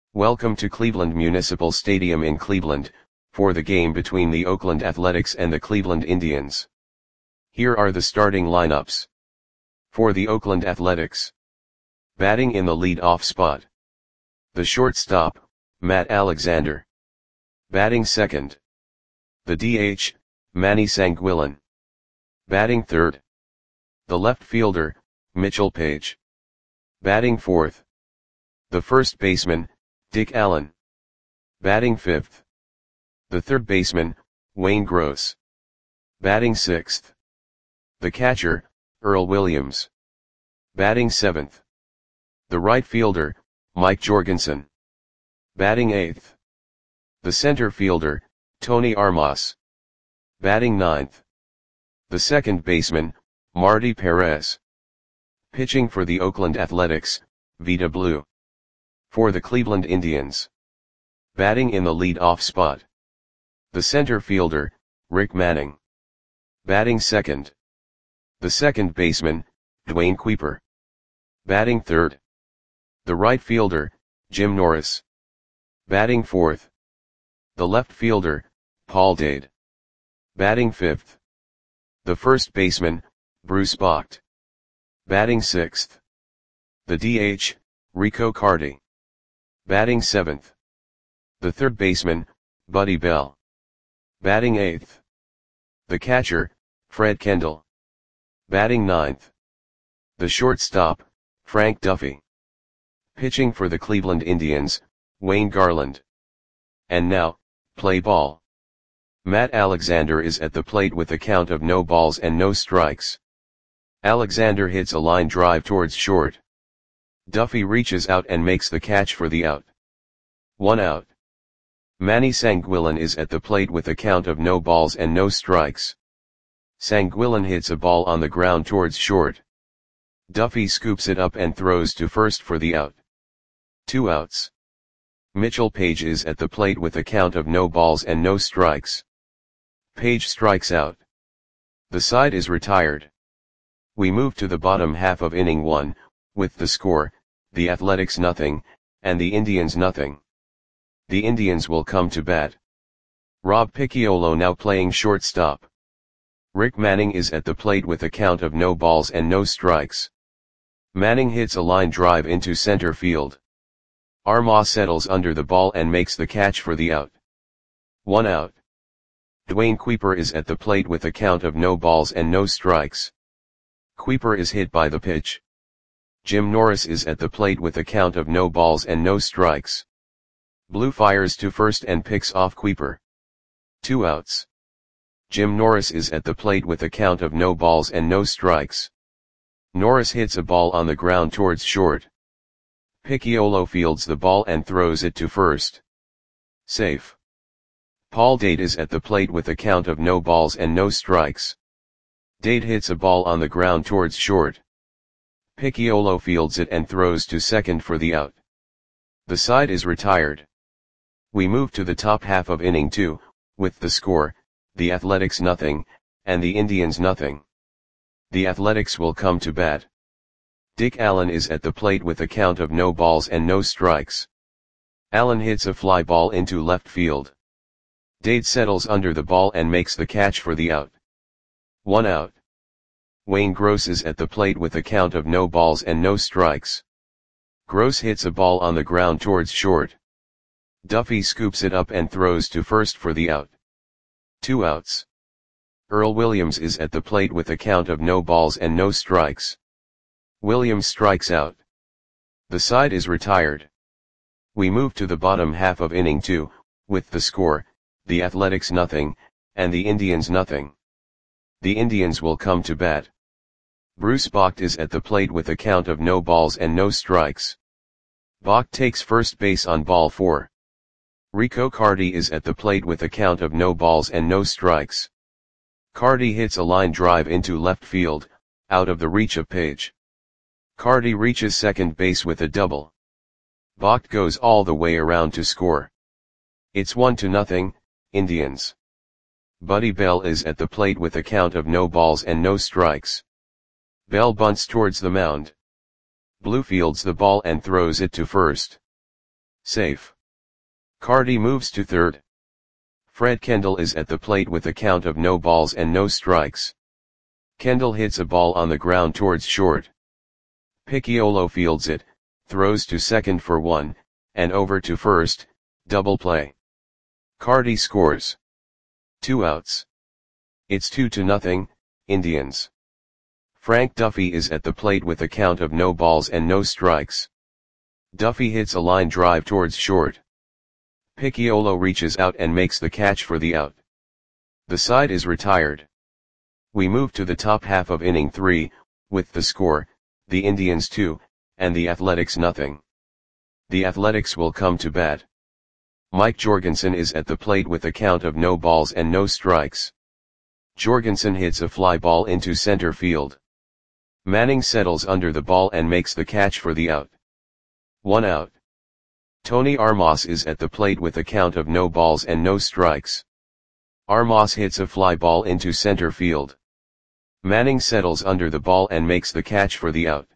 Welcome to Cleveland Municipal Stadium in Cleveland, for the game between the Oakland Athletics and the Cleveland Indians. Here are the starting lineups. For the Oakland Athletics. Batting in the lead-off spot. The shortstop, Matt Alexander. Batting second. The DH, Manny Sanguillen. Batting third. The left fielder, Mitchell Page. Batting fourth. The first baseman, Dick Allen. Batting fifth. The third baseman, Wayne Gross. Batting sixth. The catcher, Earl Williams. Batting seventh. The right fielder, Mike Jorgensen. Batting eighth. The center fielder, Tony Armas. Batting ninth. The second baseman, Marty Perez. Pitching for the Oakland Athletics, Vida Blue. For the Cleveland Indians. Batting in the lead-off spot. The center fielder, Rick Manning. Batting second. The second baseman, Dwayne Kuiper. Batting third. The right fielder, Jim Norris. Batting fourth. The left fielder, Paul Dade. Batting fifth. The first baseman, Bruce Bocht. Batting sixth. The DH, Rico Carty. Batting seventh. The third baseman, Buddy Bell. Batting eighth. The catcher, Fred Kendall. Batting ninth. The shortstop, Frank Duffy. Pitching for the Cleveland Indians, Wayne Garland. And now, play ball. Matt Alexander is at the plate with a count of no balls and no strikes. Alexander hits a line drive towards short. Duffy reaches out and makes the catch for the out. 1 out. Manny Sanguillen is at the plate with a count of no balls and no strikes. Sanguillen hits a ball on the ground towards short. Duffy scoops it up and throws to first for the out. 2 outs. Mitchell Page is at the plate with a count of no balls and no strikes. Page strikes out. The side is retired. We move to the bottom half of inning 1, with the score, the Athletics 0, and the Indians 0. The Indians will come to bat. Rob Picciolo now playing shortstop. Rick Manning is at the plate with a count of no balls and no strikes. Manning hits a line drive into center field. Armas settles under the ball and makes the catch for the out. 1 out. Dwayne Kuiper is at the plate with a count of no balls and no strikes. Kuiper is hit by the pitch. Jim Norris is at the plate with a count of no balls and no strikes. Blue fires to first and picks off Kuiper. 2 outs. Jim Norris is at the plate with a count of no balls and no strikes. Norris hits a ball on the ground towards short. Picciolo fields the ball and throws it to first. Safe. Paul Dade is at the plate with a count of no balls and no strikes. Dade hits a ball on the ground towards short. Picciolo fields it and throws to second for the out. The side is retired. We move to the top half of inning 2, with the score, the Athletics 0, and the Indians 0. The Athletics will come to bat. Dick Allen is at the plate with a count of no balls and no strikes. Allen hits a fly ball into left field. Dade settles under the ball and makes the catch for the out. 1 out. Wayne Gross is at the plate with a count of no balls and no strikes. Gross hits a ball on the ground towards short. Duffy scoops it up and throws to first for the out. 2 outs. Earl Williams is at the plate with a count of no balls and no strikes. Williams strikes out. The side is retired. We move to the bottom half of inning 2, with the score, the Athletics 0, and the Indians 0. The Indians will come to bat. Bruce Bocht is at the plate with a count of no balls and no strikes. Bocht takes first base on ball 4. Rico Carty is at the plate with a count of no balls and no strikes. Carty hits a line drive into left field, out of the reach of Page. Carty reaches second base with a double. Bocht goes all the way around to score. It's 1-0, Indians. Buddy Bell is at the plate with a count of no balls and no strikes. Bell bunts towards the mound. Blue fields the ball and throws it to first. Safe. Carty moves to third. Fred Kendall is at the plate with a count of no balls and no strikes. Kendall hits a ball on the ground towards short. Picciolo fields it, throws to second for one, and over to first, double play. Carty scores. 2 outs. It's 2-0, Indians. Frank Duffy is at the plate with a count of no balls and no strikes. Duffy hits a line drive towards short. Picciolo reaches out and makes the catch for the out. The side is retired. We move to the top half of inning 3, with the score, the Indians 2, and the Athletics nothing. The Athletics will come to bat. Mike Jorgensen is at the plate with a count of no balls and no strikes. Jorgensen hits a fly ball into center field. Manning settles under the ball and makes the catch for the out. 1 out. Tony Armas is at the plate with a count of no balls and no strikes. Armas hits a fly ball into center field. Manning settles under the ball and makes the catch for the out.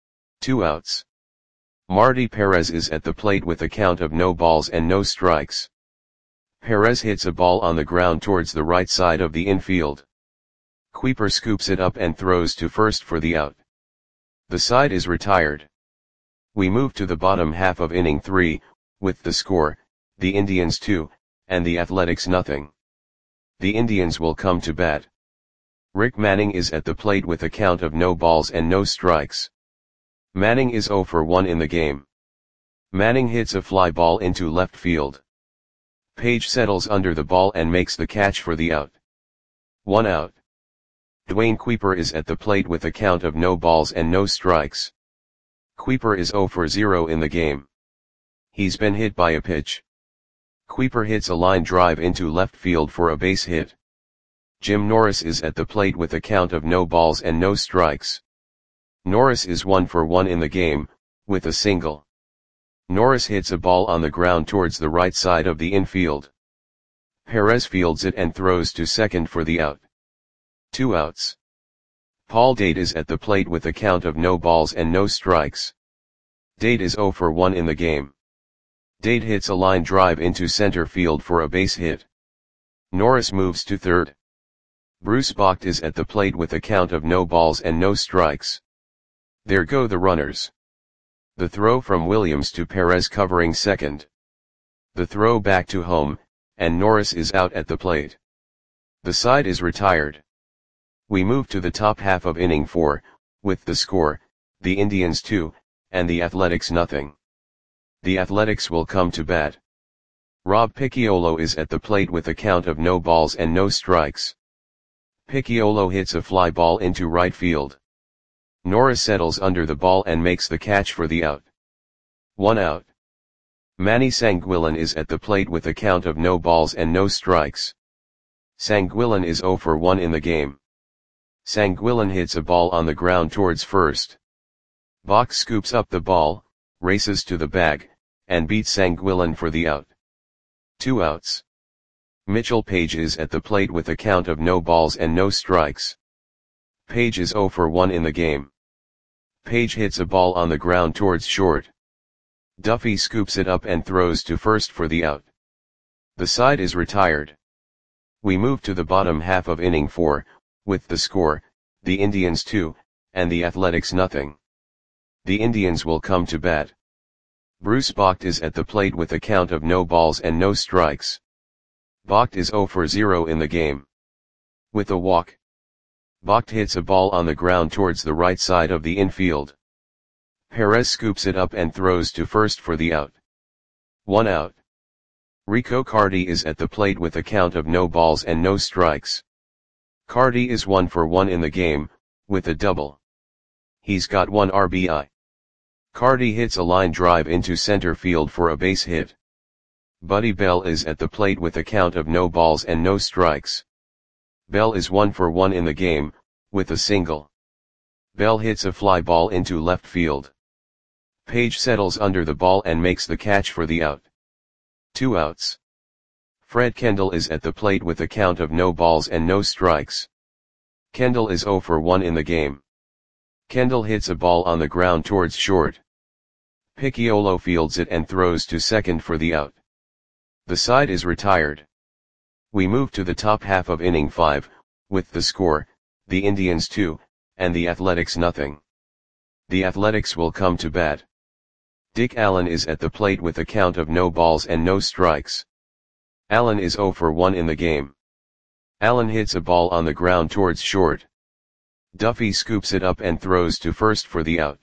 2 outs. Marty Perez is at the plate with a count of no balls and no strikes. Perez hits a ball on the ground towards the right side of the infield. Kuiper scoops it up and throws to first for the out. The side is retired. We move to the bottom half of inning 3, with the score, the Indians 2, and the Athletics nothing. The Indians will come to bat. Rick Manning is at the plate with a count of no balls and no strikes. Manning is 0 for 1 in the game. Manning hits a fly ball into left field. Page settles under the ball and makes the catch for the out. 1 out. Dwayne Kuiper is at the plate with a count of no balls and no strikes. Kuiper is 0 for 0 in the game. He's been hit by a pitch. Kuiper hits a line drive into left field for a base hit. Jim Norris is at the plate with a count of no balls and no strikes. Norris is 1 for 1 in the game, with a single. Norris hits a ball on the ground towards the right side of the infield. Perez fields it and throws to second for the out. 2 outs. Paul Date is at the plate with a count of no balls and no strikes. Date is 0 for 1 in the game. Date hits a line drive into center field for a base hit. Norris moves to third. Bruce Bocht is at the plate with a count of no balls and no strikes. There go the runners. The throw from Williams to Perez covering second. The throw back to home, and Norris is out at the plate. The side is retired. We move to the top half of inning 4, with the score, the Indians 2, and the Athletics nothing. The Athletics will come to bat. Rob Picciolo is at the plate with a count of no balls and no strikes. Picciolo hits a fly ball into right field. Norris settles under the ball and makes the catch for the out. 1 out. Manny Sanguillen is at the plate with a count of no balls and no strikes. Sanguillen is 0 for 1 in the game. Sanguillen hits a ball on the ground towards first. Bocht scoops up the ball, races to the bag, and beats Sanguillen for the out. 2 outs. Mitchell Page is at the plate with a count of no balls and no strikes. Page is 0 for 1 in the game. Page hits a ball on the ground towards short. Duffy scoops it up and throws to first for the out. The side is retired. We move to the bottom half of inning 4, with the score, the Indians 2, and the Athletics nothing. The Indians will come to bat. Bruce Bocht is at the plate with a count of no balls and no strikes. Bocht is 0 for 0 in the game. With a walk. Bocht hits a ball on the ground towards the right side of the infield. Perez scoops it up and throws to first for the out. 1 out. Rico Carty is at the plate with a count of no balls and no strikes. Carty is 1 for 1 in the game, with a double. He's got 1 RBI. Carty hits a line drive into center field for a base hit. Buddy Bell is at the plate with a count of no balls and no strikes. Bell is 1 for 1 in the game, with a single. Bell hits a fly ball into left field. Page settles under the ball and makes the catch for the out. 2 outs. Fred Kendall is at the plate with a count of no balls and no strikes. Kendall is 0 for 1 in the game. Kendall hits a ball on the ground towards short. Picciolo fields it and throws to second for the out. The side is retired. We move to the top half of inning 5, with the score, the Indians 2, and the Athletics nothing. The Athletics will come to bat. Dick Allen is at the plate with a count of no balls and no strikes. Allen is 0 for 1 in the game. Allen hits a ball on the ground towards short. Duffy scoops it up and throws to first for the out.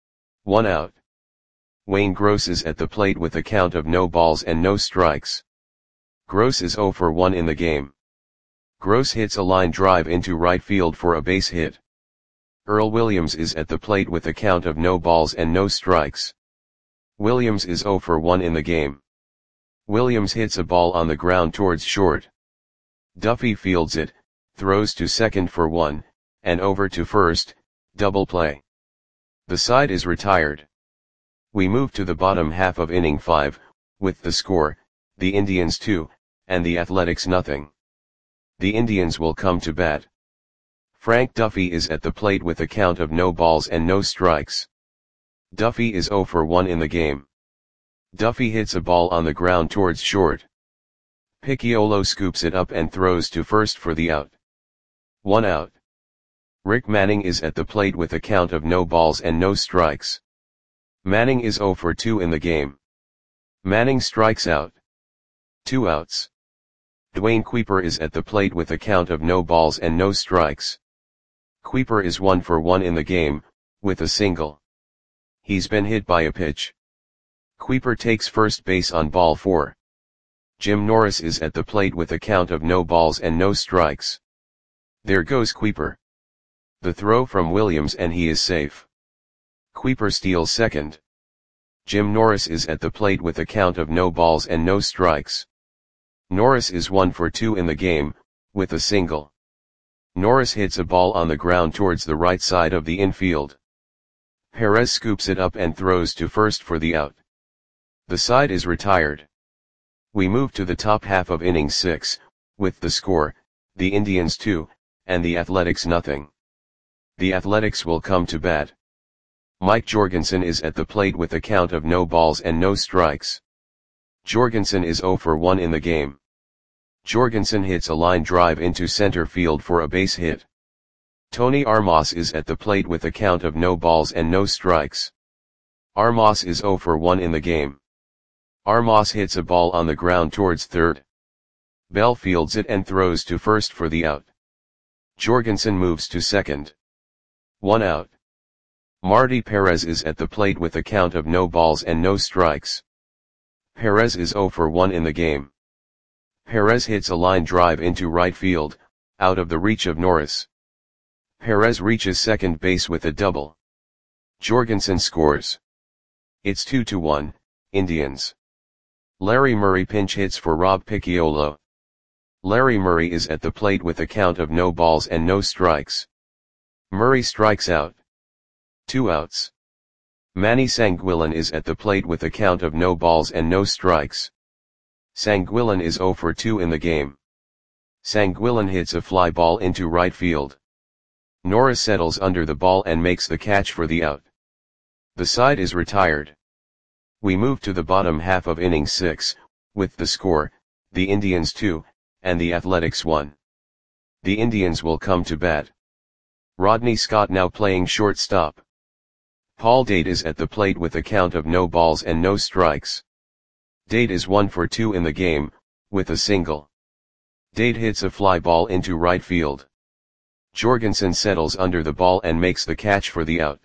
1 out. Wayne Gross is at the plate with a count of no balls and no strikes. Gross is 0 for 1 in the game. Gross hits a line drive into right field for a base hit. Earl Williams is at the plate with a count of no balls and no strikes. Williams is 0 for 1 in the game. Williams hits a ball on the ground towards short. Duffy fields it, throws to second for 1, and over to first, double play. The side is retired. We move to the bottom half of inning 5, with the score, the Indians 2, and the Athletics nothing. The Indians will come to bat. Frank Duffy is at the plate with a count of no balls and no strikes. Duffy is 0 for 1 in the game. Duffy hits a ball on the ground towards short. Picciolo scoops it up and throws to first for the out. 1 out. Rick Manning is at the plate with a count of no balls and no strikes. Manning is 0 for 2 in the game. Manning strikes out. 2 outs. Dwayne Kuiper is at the plate with a count of no balls and no strikes. Kuiper is 1 for 1 in the game, with a single. He's been hit by a pitch. Kuiper takes first base on ball 4. Jim Norris is at the plate with a count of no balls and no strikes. There goes Kuiper. The throw from Williams and he is safe. Kuiper steals second. Jim Norris is at the plate with a count of no balls and no strikes. Norris is 1 for 2 in the game, with a single. Norris hits a ball on the ground towards the right side of the infield. Perez scoops it up and throws to first for the out. The side is retired. We move to the top half of inning 6, with the score, the Indians 2, and the Athletics nothing. The Athletics will come to bat. Mike Jorgensen is at the plate with a count of no balls and no strikes. Jorgensen is 0 for 1 in the game. Jorgensen hits a line drive into center field for a base hit. Tony Armas is at the plate with a count of no balls and no strikes. Armas is 0 for 1 in the game. Armas hits a ball on the ground towards third. Bell fields it and throws to first for the out. Jorgensen moves to second. 1 out. Marty Perez is at the plate with a count of no balls and no strikes. Perez is 0 for 1 in the game. Perez hits a line drive into right field, out of the reach of Norris. Perez reaches second base with a double. Jorgensen scores. It's 2-1, Indians. Larry Murray pinch hits for Rob Picciolo. Larry Murray is at the plate with a count of no balls and no strikes. Murray strikes out. 2 outs. Manny Sanguillen is at the plate with a count of no balls and no strikes. Sanguillen is 0 for 2 in the game. Sanguillen hits a fly ball into right field. Norris settles under the ball and makes the catch for the out. The side is retired. We move to the bottom half of inning 6, with the score, the Indians 2, and the Athletics 1. The Indians will come to bat. Rodney Scott now playing shortstop. Paul Date is at the plate with a count of no balls and no strikes. Date is 1 for 2 in the game, with a single. Date hits a fly ball into right field. Jorgensen settles under the ball and makes the catch for the out.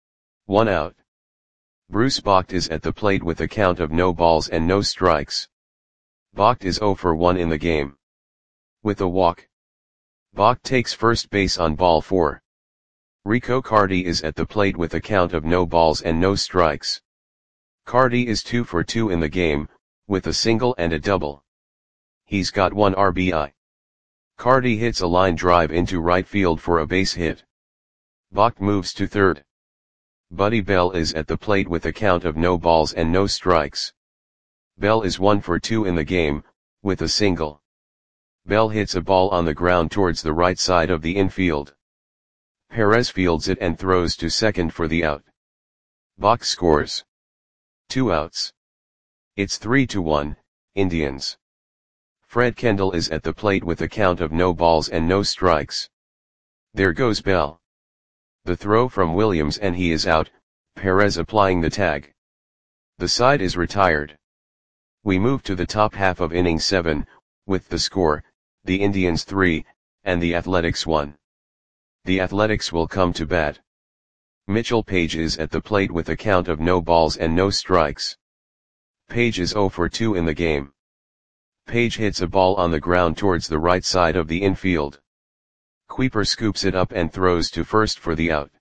1 out. Bruce Bocht is at the plate with a count of no balls and no strikes. Bocht is 0 for 1 in the game. With a walk. Bocht takes first base on ball 4. Rico Carty is at the plate with a count of no balls and no strikes. Carty is 2 for 2 in the game, with a single and a double. He's got 1 RBI. Carty hits a line drive into right field for a base hit. Bocht moves to third. Buddy Bell is at the plate with a count of no balls and no strikes. Bell is 1 for 2 in the game, with a single. Bell hits a ball on the ground towards the right side of the infield. Perez fields it and throws to second for the out. Bocht scores. 2 outs. It's 3-1, Indians. Fred Kendall is at the plate with a count of no balls and no strikes. There goes Bell. The throw from Williams and he is out, Perez applying the tag. The side is retired. We move to the top half of inning 7, with the score, the Indians 3, and the Athletics 1. The Athletics will come to bat. Mitchell Page is at the plate with a count of no balls and no strikes. Page is 0 for 2 in the game. Page hits a ball on the ground towards the right side of the infield. Kuiper scoops it up and throws to first for the out.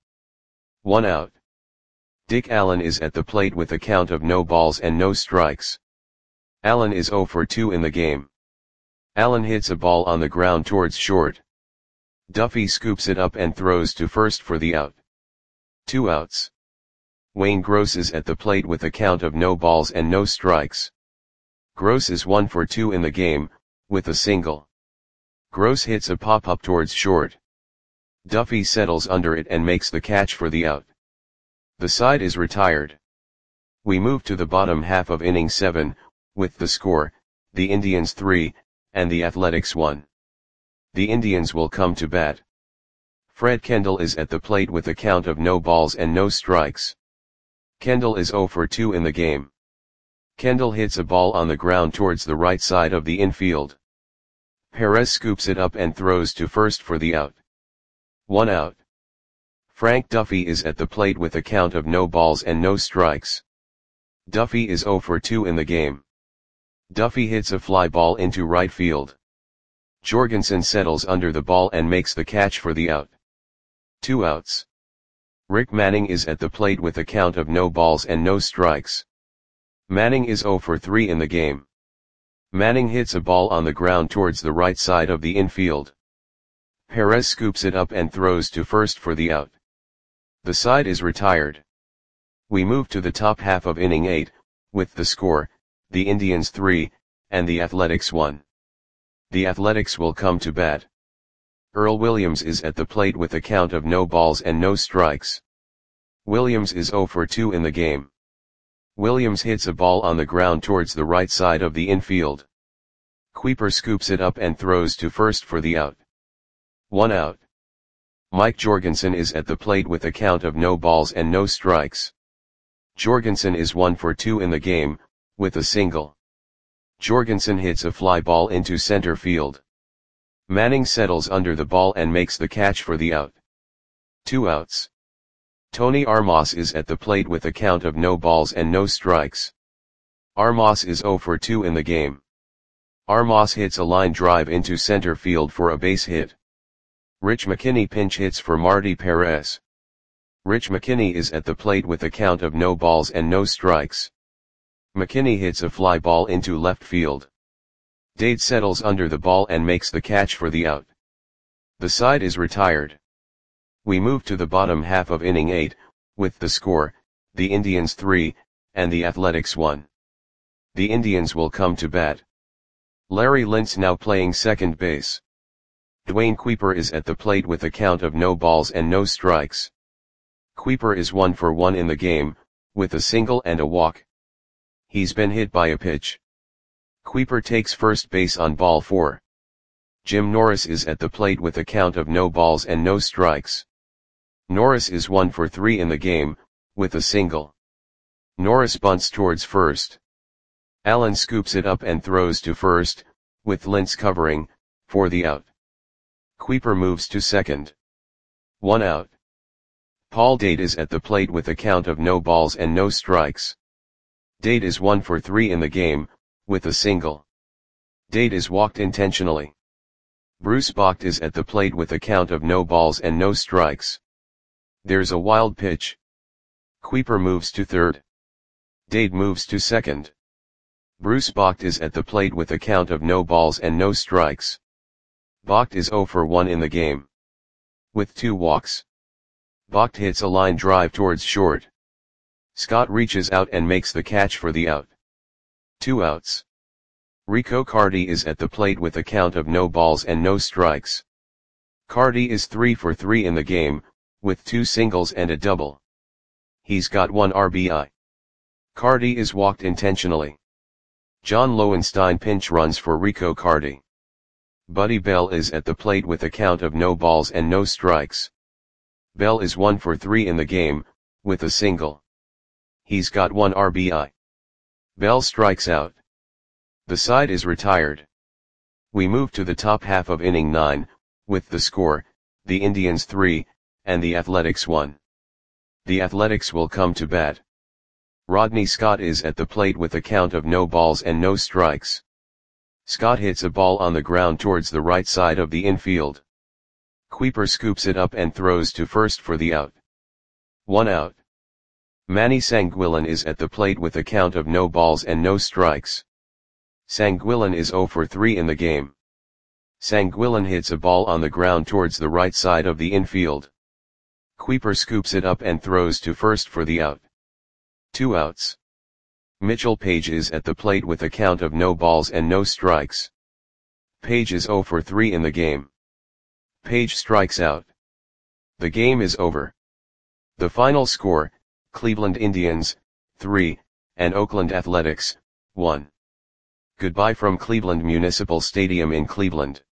1 out. Dick Allen is at the plate with a count of no balls and no strikes. Allen is 0 for 2 in the game. Allen hits a ball on the ground towards short. Duffy scoops it up and throws to first for the out. 2 outs. Wayne Gross is at the plate with a count of no balls and no strikes. Gross is 1 for 2 in the game, with a single. Gross hits a pop-up towards short. Duffy settles under it and makes the catch for the out. The side is retired. We move to the bottom half of inning 7, with the score, the Indians 3, and the Athletics 1. The Indians will come to bat. Fred Kendall is at the plate with a count of no balls and no strikes. Kendall is 0 for 2 in the game. Kendall hits a ball on the ground towards the right side of the infield. Perez scoops it up and throws to first for the out. 1 out. Frank Duffy is at the plate with a count of no balls and no strikes. Duffy is 0 for 2 in the game. Duffy hits a fly ball into right field. Jorgensen settles under the ball and makes the catch for the out. 2 outs. Rick Manning is at the plate with a count of no balls and no strikes. Manning is 0 for 3 in the game. Manning hits a ball on the ground towards the right side of the infield. Perez scoops it up and throws to first for the out. The side is retired. We move to the top half of inning 8, with the score, the Indians 3, and the Athletics 1. The Athletics will come to bat. Earl Williams is at the plate with a count of no balls and no strikes. Williams is 0 for 2 in the game. Williams hits a ball on the ground towards the right side of the infield. Kuiper scoops it up and throws to first for the out. 1 out. Mike Jorgensen is at the plate with a count of no balls and no strikes. Jorgensen is 1 for 2 in the game, with a single. Jorgensen hits a fly ball into center field. Manning settles under the ball and makes the catch for the out. 2 outs. Tony Armas is at the plate with a count of no balls and no strikes. Armas is 0 for 2 in the game. Armas hits a line drive into center field for a base hit. Rich McKinney pinch hits for Marty Perez. Rich McKinney is at the plate with a count of no balls and no strikes. McKinney hits a fly ball into left field. Dade settles under the ball and makes the catch for the out. The side is retired. We move to the bottom half of inning 8, with the score, the Indians 3, and the Athletics 1. The Indians will come to bat. Larry Lintz now playing second base. Dwayne Kuiper is at the plate with a count of no balls and no strikes. Kuiper is 1 for 1 in the game, with a single and a walk. He's been hit by a pitch. Kuiper takes first base on ball 4. Jim Norris is at the plate with a count of no balls and no strikes. Norris is 1 for 3 in the game, with a single. Norris bunts towards first. Allen scoops it up and throws to first, with Lintz covering, for the out. Kuiper moves to second. 1 out. Paul Dade is at the plate with a count of no balls and no strikes. Dade is 1 for 3 in the game, with a single. Dade is walked intentionally. Bruce Bocht is at the plate with a count of no balls and no strikes. There's a wild pitch. Kuiper moves to third. Dade moves to second. Bruce Bocht is at the plate with a count of no balls and no strikes. Bocht is 0 for 1 in the game. With 2 walks. Bocht hits a line drive towards short. Scott reaches out and makes the catch for the out. 2 outs. Rico Carty is at the plate with a count of no balls and no strikes. Carty is 3 for 3 in the game, with 2 singles and a double. He's got 1 RBI. Carty is walked intentionally. John Lowenstein pinch runs for Rico Carty. Buddy Bell is at the plate with a count of no balls and no strikes. Bell is 1 for 3 in the game, with a single. He's got 1 RBI. Bell strikes out. The side is retired. We move to the top half of inning 9, with the score, the Indians 3, and the Athletics 1. The Athletics will come to bat. Rodney Scott is at the plate with a count of no balls and no strikes. Scott hits a ball on the ground towards the right side of the infield. Kuiper scoops it up and throws to first for the out. 1 out. Manny Sanguillen is at the plate with a count of no balls and no strikes. Sanguillen is 0 for 3 in the game. Sanguillen hits a ball on the ground towards the right side of the infield. Kuiper scoops it up and throws to first for the out. 2 outs. Mitchell Page is at the plate with a count of no balls and no strikes. Page is 0 for 3 in the game. Page strikes out. The game is over. The final score, Cleveland Indians, 3, and Oakland Athletics, 1. Goodbye from Cleveland Municipal Stadium in Cleveland.